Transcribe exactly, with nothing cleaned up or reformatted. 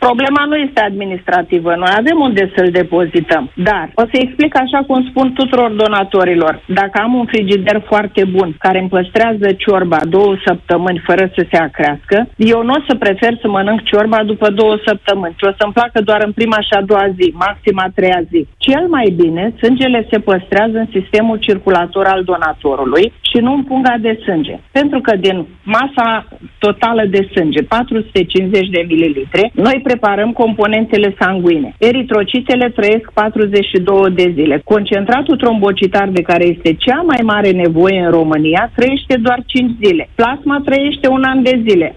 Problema nu este administrativă. Noi avem unde să-l depozităm. Dar o să explic așa cum spun tuturor donatorilor. Dacă am un frigider foarte bun care îmi păstrează ciorba două săptămâni fără să se acrească, eu nu o să prefer să mănânc ciorba după două săptămâni, ci o să-mi placă doar în prima și a doua zi, maxim a treia zi. Cel mai bine, sângele se păstrează în sistemul circulator al donatorului și nu în punga de sânge. Pentru că din masa totală de sânge, patru sute cincizeci de mililitri, noi preparăm componentele sanguine. Eritrocitele trăiesc patruzeci și două de zile. Concentratul trombocitar, de care este cea mai mare nevoie în România, trăiește doar cinci zile. Plasma trăiește un an de zile.